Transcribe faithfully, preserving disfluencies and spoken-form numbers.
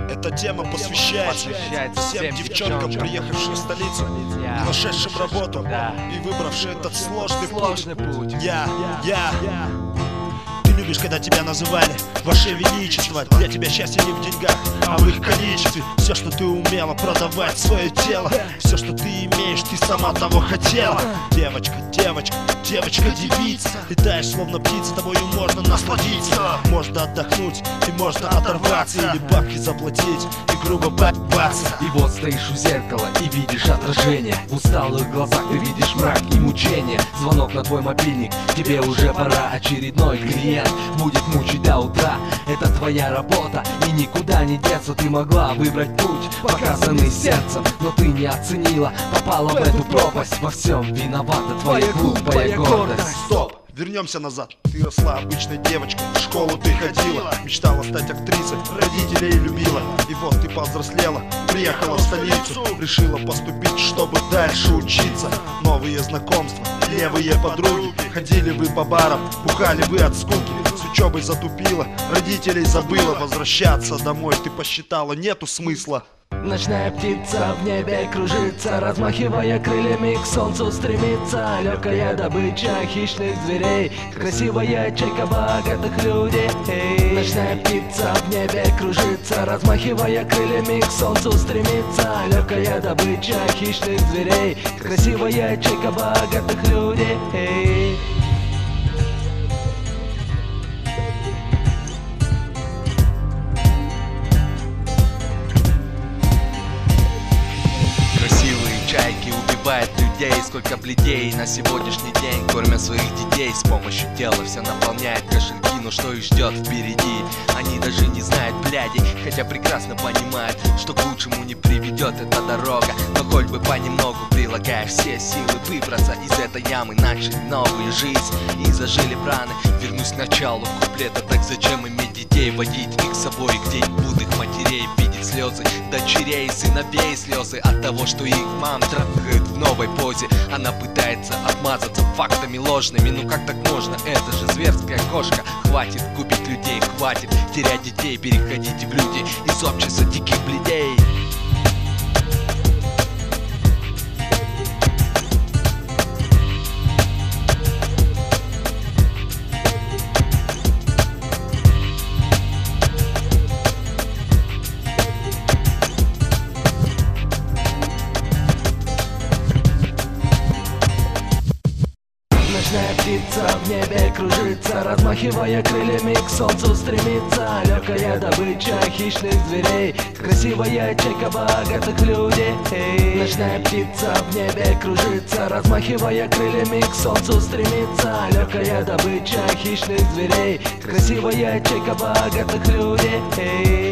Эта тема посвящается всем девчонкам, приехавшим в столицу, нашедшим работу и выбравшим этот сложный путь. Я, я, Ты любишь, когда тебя называли Ваше Величество. Для тебя счастье не в деньгах, а в их количестве. Все, что ты умела, продавать свое тело. Все, что ты имеешь, ты сама того хотела. Девочка, девочка, девочка-девица. Летаешь словно птица, тобою можно насладиться. Можно отдохнуть и можно оторваться, или бабки заплатить и грубо баться. И вот стоишь у зеркала и видишь отражение. В усталых глазах ты видишь мрак и мучение. Звонок на твой мобильник, тебе уже пора. Очередной клиент будет мучить до утра. Это твоя работа и никуда не деться. Ты могла выбрать путь, показанный сердцем, но ты не оценила, попала в эту пропасть. Во всем виновата твоя глупая гордость. Стоп! Вернемся назад. Ты росла обычной девочкой, в школу ты ходила, мечтала стать актрисой, родителей любила. И вот ты повзрослела, приехала в столицу, решила поступить, чтобы дальше учиться. Новые знакомства, левые подруги, ходили вы по барам, бухали вы от скуки. С учебой затупила, родителей забыла. Возвращаться домой ты посчитала нету смысла. Ночная птица в небе кружится, размахивая крыльями к солнцу стремится. Легкая добыча хищных зверей, красивая чайка богатых людей. Ночная птица в небе кружится, размахивая крыльями к солнцу стремится. Легкая добыча хищных зверей, красивая чайка богатых людей. Чайки убивают людей, сколько бледей на сегодняшний день, кормя своих детей. С помощью тела все наполняет кошельки, но что их ждет впереди? Они даже не знают бляди, хотя прекрасно понимают, что к лучшему не приведет эта дорога. Но хоть бы понемногу, прилагая все силы, выбраться из этой ямы, начать новую жизнь. И зажили раны, вернусь к началу куплета. Так зачем иметь детей, водить их с собой, где их будут матерей, видеть слезы дочерей, сыновей, слезы от того, что их мам трахает в новой позе. Она пытается отмазаться фактами ложными. Ну как так можно? Это же зверская кошка. Хватит губить людей, хватит терять детей. Переходите в люди из общества диких бледей. Ночная птица в небе кружится, размахивая крыльями к солнцу стремится. Легкая добыча хищных зверей, красивая чайка богатых людей. Ночная птица в небе кружится, размахивая крыльями к солнцу стремится. Легкая добыча хищных зверей, красивая чайка богатых людей.